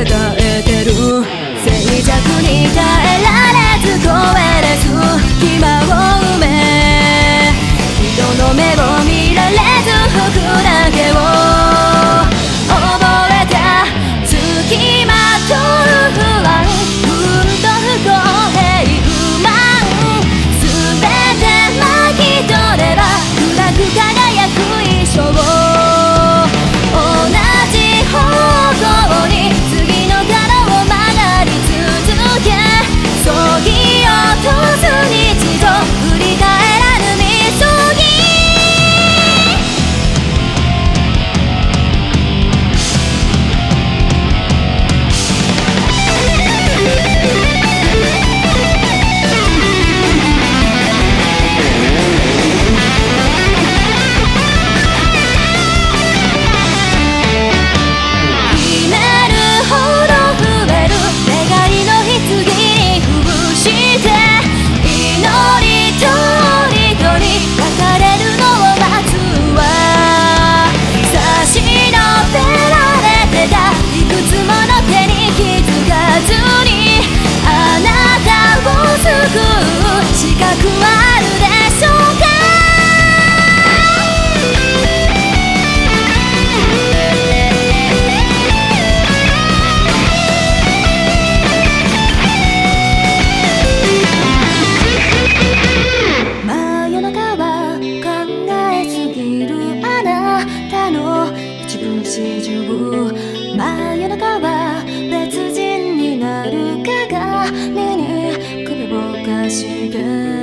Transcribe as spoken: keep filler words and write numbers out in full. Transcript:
戦えてる。静寂に耐えられず超えれず隙間を埋め、人の目を見られず服だけを覚えた。付きまとう不安、運と不公平不満、全て巻き取れば暗く輝く衣装、同じ方向に次の角を曲がり続け、そぎ落とす日常、振り返らぬみそぎ。資格はあるでしょうか。真夜中は考えすぎるあなたの一分始終、真夜中は別人になる鏡に首をかしげ